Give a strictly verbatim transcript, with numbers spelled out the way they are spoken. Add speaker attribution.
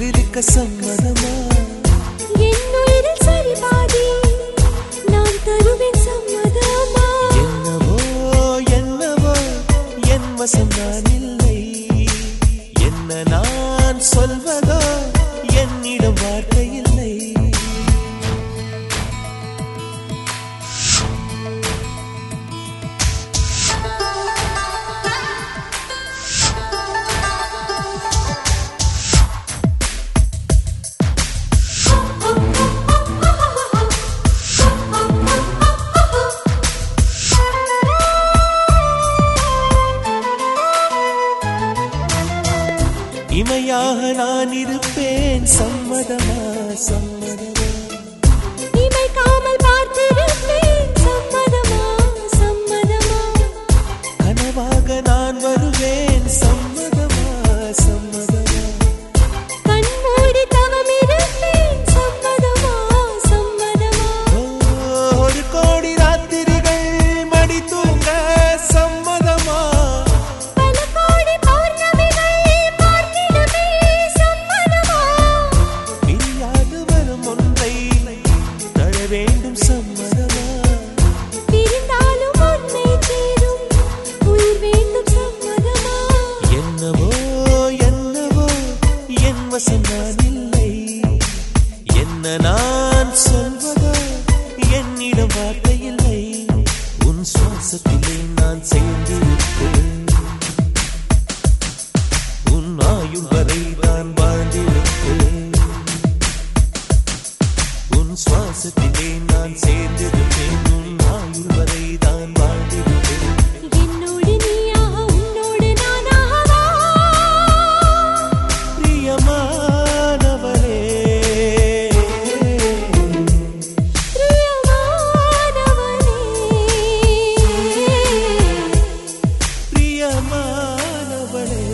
Speaker 1: இருக்க சம்மதமா
Speaker 2: என் உயிரில் சரி பாதி நான் தருவேன் சம்மதமா
Speaker 1: என்னவோ என்னவோ என் வசம் நான் இல்லை என்ன நான் சொல்வதோ என்னிடம் வார்த்தை இல்லை இமையாக நான் இருப்பேன் சம்மதமா சம்மதமா
Speaker 2: இமைக்காமல் பார்த்திருப்பேன் சம்மதமா சம்மதமா
Speaker 1: கனவாக நான் வருவேன் சம்மதமா சம்மதமா
Speaker 2: கண்மூடி தவம் இருப்பேன் சம்மதமா சம்மதமா
Speaker 1: ஒரு கோடி ராத்திரிகள் மடி தூங்க சம்மதமா
Speaker 2: பல கோடி பௌர்ணமிகள் பார்த்திடுவே சம்மதமா
Speaker 1: பிரியாது வரும் ஒன்றை தழ வேண்டும் சம்மதமா
Speaker 2: பிரிந்தாலும் உன்னை சேரும் உயிர் வேண்டும் சம்மதமா
Speaker 1: என்னவோ என்னவோ என் வசம் நான் இல்லை என்ன நான் சொல்வதோ என்னிடம் வார்த்தை இல்லை உன் சுவாசத்திலே நான் சேர்ந்திருப்பேன் உன் ஆயுள் வரை நான் வாழ்ந்திருப்பேன் உன் சுவாசத்திலே நான் சேர்ந்திருப்பேன் உன் ஆயுள் வரை தான் வாழ்ந்திருப்பேன்
Speaker 2: என்னோடு நீயாக உன்னோடு நானாகவா
Speaker 1: பிரியமானவளே
Speaker 2: பிரியமானவனே
Speaker 1: பிரியமானவளே